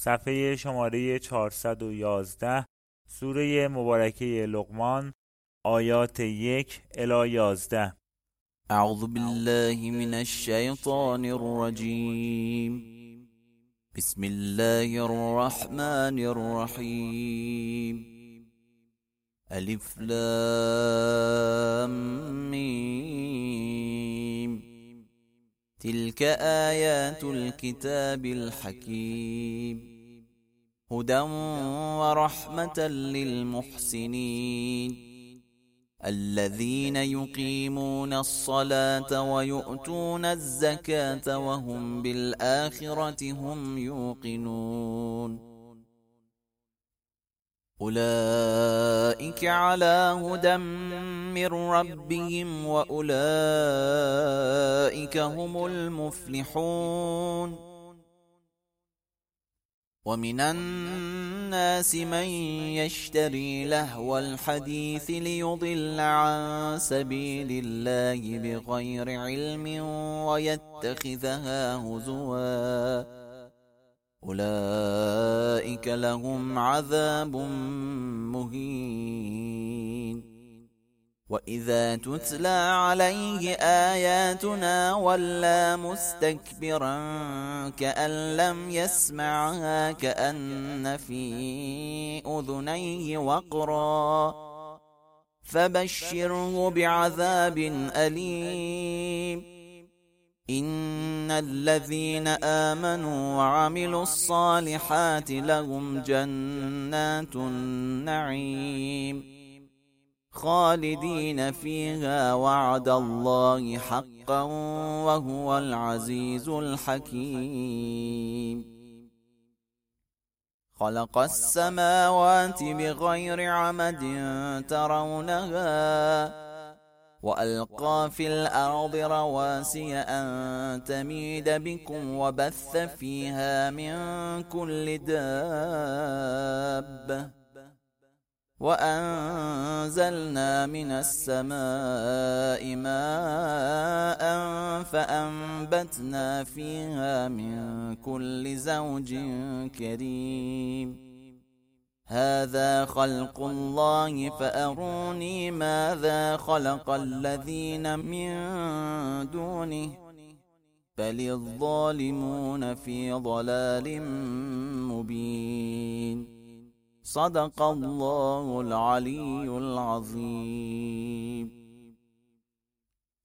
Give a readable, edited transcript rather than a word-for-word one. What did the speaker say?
صفحه شماره 411، سوره مبارکه لقمان، آیات 1 الی 11. اعوذ بالله من الشیطان الرجیم. بسم الله الرحمن الرحیم. الف لام میم. تلك آیات الكتاب الحکیم. هدى ورحمة للمحسنين الذين يقيمون الصلاة ويؤتون الزكاة وهم بالآخرة هم يوقنون. أولئك على هدى من ربهم وأولئك هم المفلحون. ومن الناس من يشتري لهو الحديث ليضل عن سبيل الله بغير علم ويتخذها هزوا. أولئك لهم عذاب مهين. وإذا تتلى عليه آياتنا ولى مستكبرا كأن لم يسمعها كأن في أذنيه وقرا فبشره بعذاب أليم. إن الذين آمنوا وعملوا الصالحات لهم جنات النعيم خالدين فيها وعد الله حقا وهو العزيز الحكيم. خلق السماوات بغير عمد ترونها وألقى في الأرض رواسي أن تميد بكم وبث فيها من كل دابة وأنزلنا من السماء ماء فأنبتنا فيها من كل زوج كريم. هذا خلق الله فأروني ماذا خلق الذين من دونه بل الظالمون في ضلال مبين. صدق الله العلي العظيم.